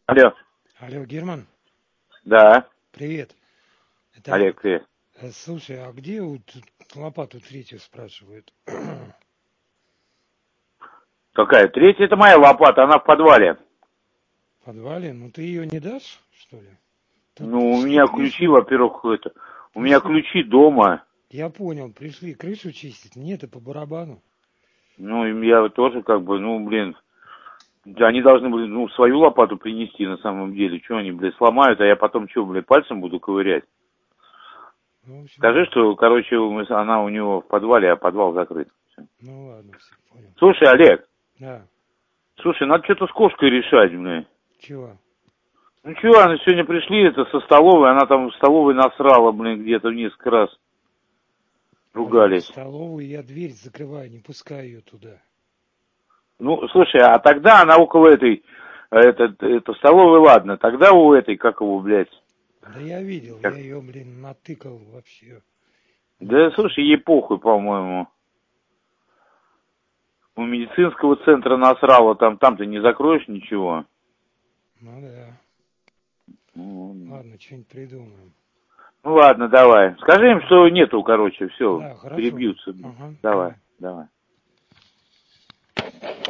Алло. Алло, Герман, Да. привет. Это, Олег, привет. слушай, а где вот лопату третью спрашивают? Какая? Третья, это моя лопата, она в подвале. В подвале? Ну ты ее не дашь, что ли? Тут Ну, у пришли меня ключи, крышу, во-первых, у меня пришли. ключи дома. Я понял, пришли крышу чистить. Нет, это по барабану. Ну, и я тоже они должны были, свою лопату принести на самом деле. Что они, блядь, сломают, а я потом что, блядь, пальцем буду ковырять? Ну, в общем, Скажи, ладно. что, короче, она у него в подвале, а подвал закрыт. Всё. Ну ладно, все, понял. Слушай, Олег, Да, надо что-то с кошкой решать, блядь. чего? Ну чего, они сегодня пришли, со столовой, она там в столовой насрала, где-то несколько раз. Блин, в Ругались. столовую я дверь закрываю, не пускаю ее туда. Ну, слушай, а тогда она около это столовой, ладно, тогда у этой, как его, блядь, Да я видел, как... я ее, блин, натыкал вообще. Да, Ужас. слушай, ей похуй, по-моему. У медицинского центра насрала, там ты не закроешь ничего. Ну да. Ну Ладно, что-нибудь придумаем. ладно, давай. Скажи им, Ага. что нету, короче, все, Да, хорошо. перебьются. Ага, Давай, давай. давай.